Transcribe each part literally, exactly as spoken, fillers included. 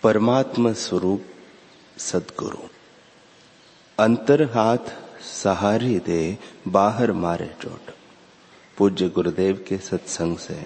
परमात्मा स्वरूप सदगुरु अंतर हाथ सहारी दे बाहर मारे चोट। पूज्य गुरुदेव के सत्संग से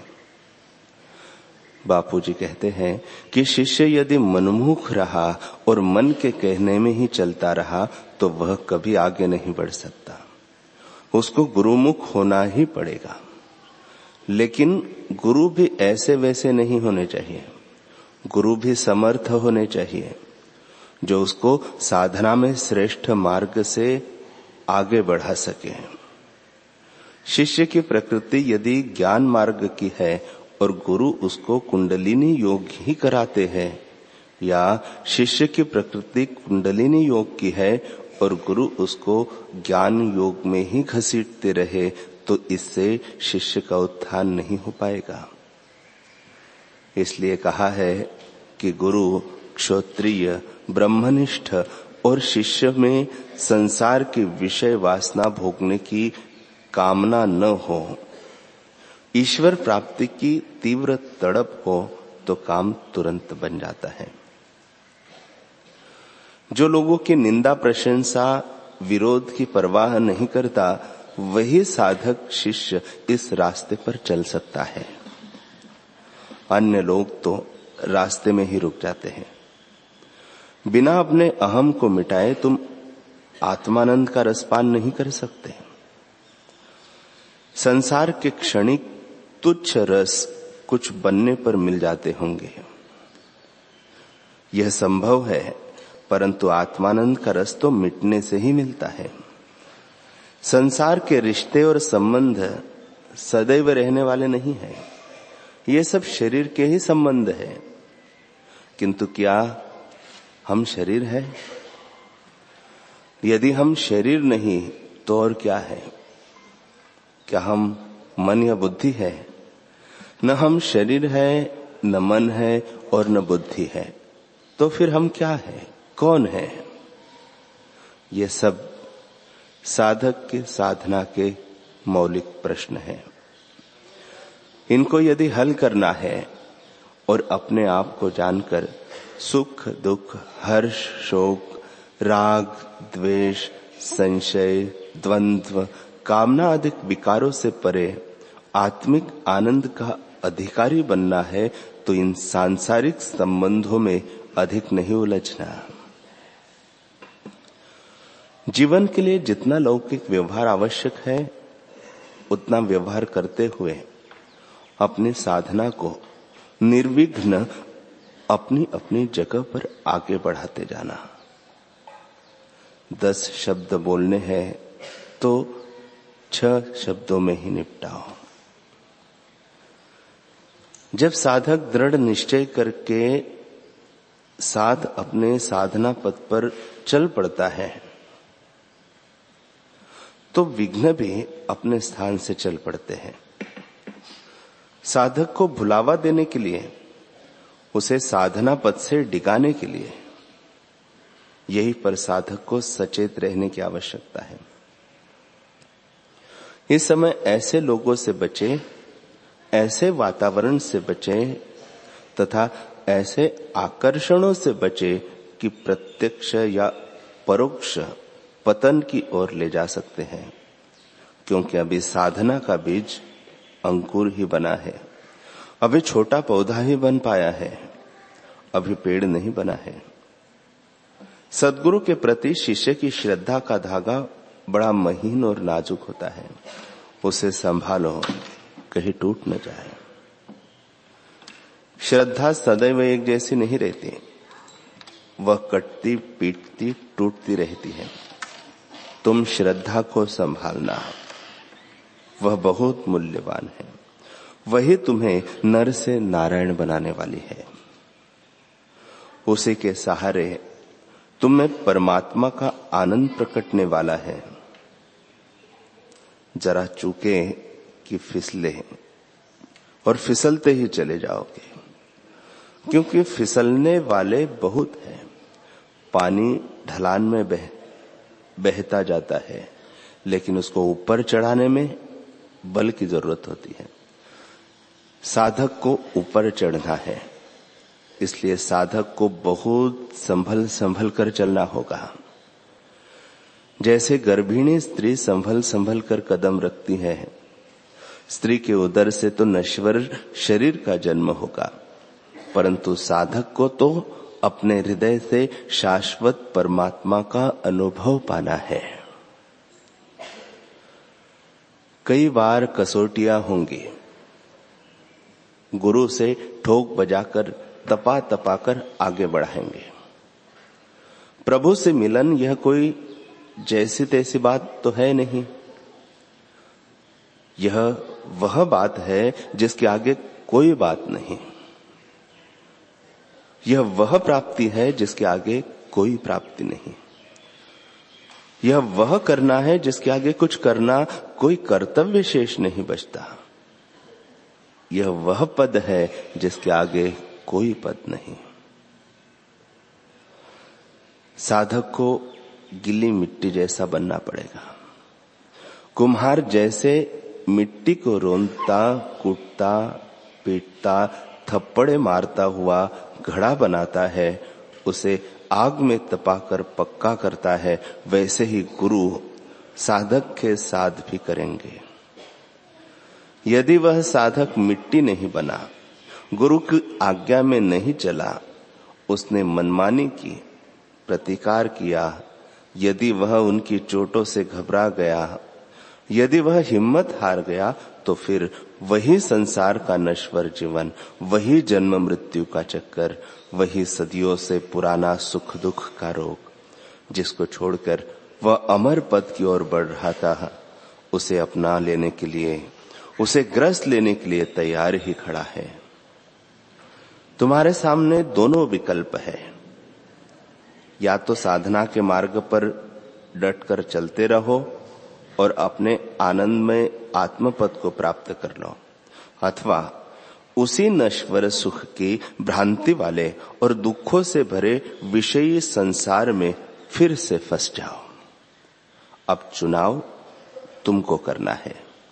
बापूजी कहते हैं कि शिष्य यदि मनमुख रहा और मन के कहने में ही चलता रहा तो वह कभी आगे नहीं बढ़ सकता, उसको गुरुमुख होना ही पड़ेगा। लेकिन गुरु भी ऐसे वैसे नहीं होने चाहिए, गुरु भी समर्थ होने चाहिए जो उसको साधना में श्रेष्ठ मार्ग से आगे बढ़ा सके। शिष्य की प्रकृति यदि ज्ञान मार्ग की है और गुरु उसको कुंडलिनी योग ही कराते हैं, या शिष्य की प्रकृति कुंडलिनी योग की है और गुरु उसको ज्ञान योग में ही घसीटते रहे, तो इससे शिष्य का उत्थान नहीं हो पाएगा। इसलिए कहा है कि गुरु क्षत्रिय ब्रह्मनिष्ठ और शिष्य में संसार की विषय वासना भोगने की कामना न हो, ईश्वर प्राप्ति की तीव्र तड़प हो तो काम तुरंत बन जाता है। जो लोगों की निंदा प्रशंसा विरोध की परवाह नहीं करता, वही साधक शिष्य इस रास्ते पर चल सकता है। अन्य लोग तो रास्ते में ही रुक जाते हैं। बिना अपने अहम को मिटाए तुम आत्मानंद का रसपान नहीं कर सकते। संसार के क्षणिक तुच्छ रस कुछ बनने पर मिल जाते होंगे, यह संभव है, परंतु आत्मानंद का रस तो मिटने से ही मिलता है। संसार के रिश्ते और संबंध सदैव रहने वाले नहीं हैं, ये सब शरीर के ही संबंध है। किंतु क्या हम शरीर है? यदि हम शरीर नहीं तो और क्या है? क्या हम मन या बुद्धि है? न हम शरीर है, न मन है और न बुद्धि है, तो फिर हम क्या है, कौन है? ये सब साधक के साधना के मौलिक प्रश्न हैं। इनको यदि हल करना है और अपने आप को जानकर सुख दुख हर्ष शोक राग द्वेष संशय द्वंद्व कामना आदि विकारों से परे आत्मिक आनंद का अधिकारी बनना है, तो इन सांसारिक संबंधों में अधिक नहीं उलझना। जीवन के लिए जितना लौकिक व्यवहार आवश्यक है, उतना व्यवहार करते हुए अपनी साधना को निर्विघ्न अपनी अपनी जगह पर आगे बढ़ाते जाना। दस शब्द बोलने हैं तो छह शब्दों में ही निपटाओ। जब साधक दृढ़ निश्चय करके साथ अपने साधना पथ पर चल पड़ता है, तो विघ्न भी अपने स्थान से चल पड़ते हैं। साधक को भुलावा देने के लिए, उसे साधना पथ से डिगाने के लिए, यही पर साधक को सचेत रहने की आवश्यकता है। इस समय ऐसे लोगों से बचे, ऐसे वातावरण से बचे तथा ऐसे आकर्षणों से बचे कि प्रत्यक्ष या परोक्ष पतन की ओर ले जा सकते हैं, क्योंकि अभी साधना का बीज अंकुर ही बना है, अभी छोटा पौधा ही बन पाया है, अभी पेड़ नहीं बना है। सद्गुरु के प्रति शिष्य की श्रद्धा का धागा बड़ा महीन और नाजुक होता है, उसे संभालो कहीं टूट न जाए। श्रद्धा सदैव एक जैसी नहीं रहती, वह कटती पीटती टूटती रहती है। तुम श्रद्धा को संभालना, वह बहुत मूल्यवान है, वही तुम्हें नर से नारायण बनाने वाली है। उसी के सहारे तुम में परमात्मा का आनंद प्रकटने वाला है। जरा चूके कि फिसले और फिसलते ही चले जाओगे, क्योंकि फिसलने वाले बहुत हैं। पानी ढलान में बह बहता जाता है, लेकिन उसको ऊपर चढ़ाने में बल की जरूरत होती है। साधक को ऊपर चढ़ना है, इसलिए साधक को बहुत संभल संभल कर चलना होगा। जैसे गर्भिणी स्त्री संभल संभल कर कदम रखती है, स्त्री के उदर से तो नश्वर शरीर का जन्म होगा, परंतु साधक को तो अपने हृदय से शाश्वत परमात्मा का अनुभव पाना है। कई बार कसौटियां होंगी, गुरु से ठोक बजाकर तपा तपा कर आगे बढ़ाएंगे। प्रभु से मिलन यह कोई जैसी तैसी बात तो है नहीं, यह वह बात है जिसके आगे कोई बात नहीं। यह वह प्राप्ति है जिसके आगे कोई प्राप्ति नहीं। यह वह करना है जिसके आगे कुछ करना कोई कर्तव्य शेष नहीं बचता। यह वह पद है जिसके आगे कोई पद नहीं। साधक को गीली मिट्टी जैसा बनना पड़ेगा। कुम्हार जैसे मिट्टी को रोंदता, कूटता, पीटता, थप्पड़े मारता हुआ घड़ा बनाता है, उसे आग में तपाकर पक्का करता है, वैसे ही गुरु साधक के साथ भी करेंगे। यदि वह साधक मिट्टी नहीं बना, गुरु की आज्ञा में नहीं चला, उसने मनमानी की, प्रतिकार किया, यदि वह उनकी चोटों से घबरा गया, यदि वह हिम्मत हार गया, तो फिर वही संसार का नश्वर जीवन, वही जन्म मृत्यु का चक्कर, वही सदियों से पुराना सुख दुख का रोग, जिसको छोड़कर वह अमर पद की ओर बढ़ रहा था, उसे अपना लेने के लिए, उसे ग्रस लेने के लिए तैयार ही खड़ा है। तुम्हारे सामने दोनों विकल्प है, या तो साधना के मार्ग पर डटकर चलते रहो और अपने आनंद में आत्मपद को प्राप्त कर लो, अथवा उसी नश्वर सुख की भ्रांति वाले और दुखों से भरे विषयी संसार में फिर से फंस जाओ। अब चुनाव तुमको करना है।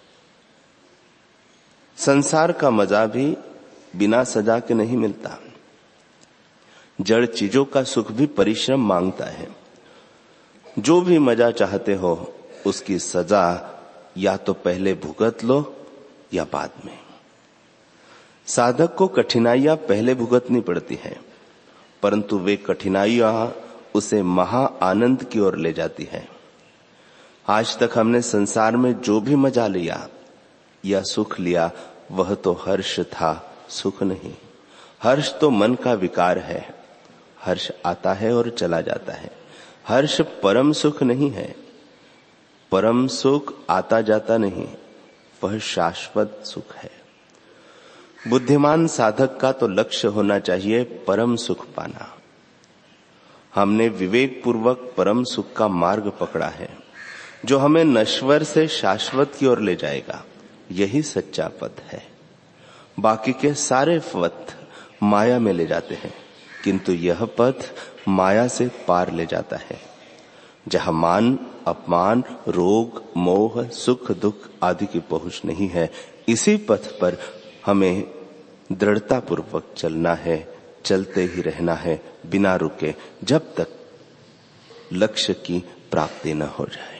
संसार का मजा भी बिना सजा के नहीं मिलता। जड़ चीजों का सुख भी परिश्रम मांगता है। जो भी मजा चाहते हो, उसकी सजा या तो पहले भुगत लो या बाद में। साधक को कठिनाइयां पहले भुगतनी पड़ती है, परंतु वे कठिनाइयां उसे महा आनंद की ओर ले जाती है। आज तक हमने संसार में जो भी मजा लिया या सुख लिया, वह तो हर्ष था, सुख नहीं। हर्ष तो मन का विकार है। हर्ष आता है और चला जाता है। हर्ष परम सुख नहीं है। परम सुख आता जाता नहीं, वह शाश्वत सुख है। बुद्धिमान साधक का तो लक्ष्य होना चाहिए परम सुख पाना। हमने विवेक पूर्वक परम सुख का मार्ग पकड़ा है, जो हमें नश्वर से शाश्वत की ओर ले जाएगा। यही सच्चा पथ है। बाकी के सारे पथ माया में ले जाते हैं, किंतु यह पथ माया से पार ले जाता है, जहां मान, अपमान, रोग, मोह, सुख, दुख आदि की पहुंच नहीं है। इसी पथ पर हमें दृढ़ता पूर्वक चलना है, चलते ही रहना है बिना रुके, जब तक लक्ष्य की प्राप्ति न हो जाए।